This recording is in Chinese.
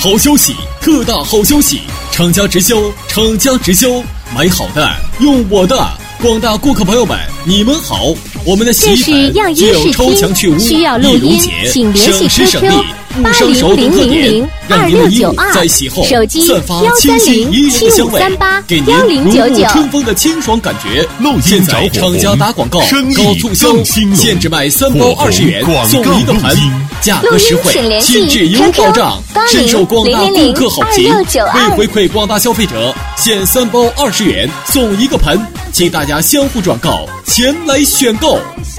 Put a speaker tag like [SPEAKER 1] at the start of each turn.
[SPEAKER 1] 好消息，特大好消息！厂家直销，买好的，用我的！广大顾客朋友们，你们好！我们的洗衣粉具有超强去污、易溶解、省时省力、不伤手等特点，让您的衣物在洗后散发清新宜人的香味，给您如沐春风的清爽感觉。现在厂家打广告搞促销，限制卖3包20元送1个盆，价格实惠，品质有保障，深受广大顾客好评。为回馈广大消费者，限3包20元送1个盆，请大家相互转告，前来选购。